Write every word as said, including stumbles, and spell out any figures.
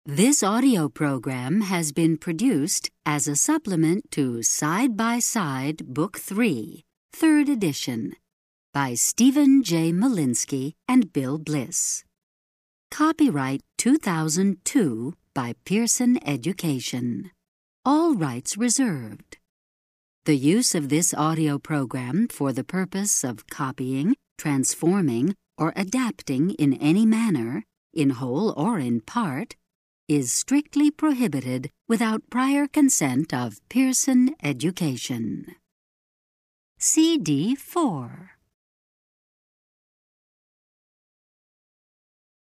This audio program has been produced as a supplement to Side by Side Book three, third edition, by Stephen J. Malinsky and Bill Bliss. Copyright two thousand two by Pearson Education. All rights reserved. The use of this audio program for the purpose of copying, transforming, or adapting in any manner, in whole or in part, is strictly prohibited without prior consent of Pearson Education. C D four.